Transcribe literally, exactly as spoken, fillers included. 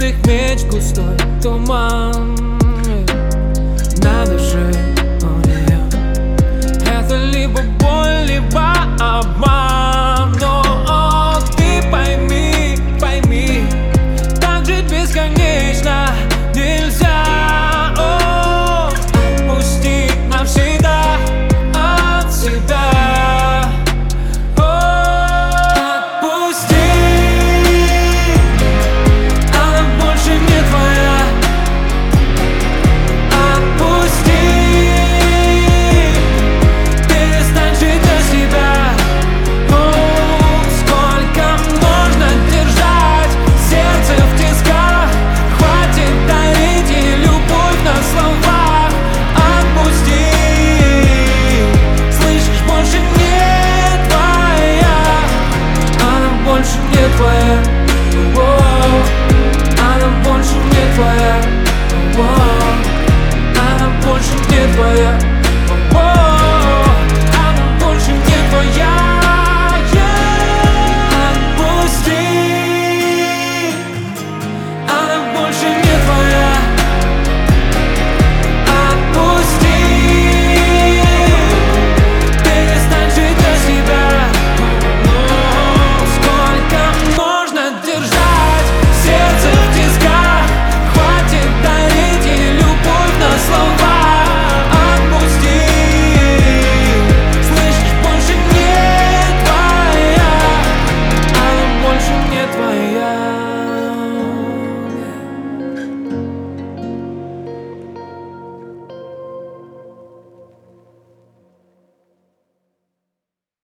звездных меч густой туман на душе у нее. Это либо боль, либо обман. Но о, ты пойми, пойми, так жить бесконечно нельзя. О, отпусти навсегда от себя. О, отпусти, она больше не твоя. Отпусти, перестань жить для себя. О, сколько можно держать сердце в тисках? Хватит дарить ей любовь на словах. Отпусти, слышишь, больше не твоя. Она больше не твоя.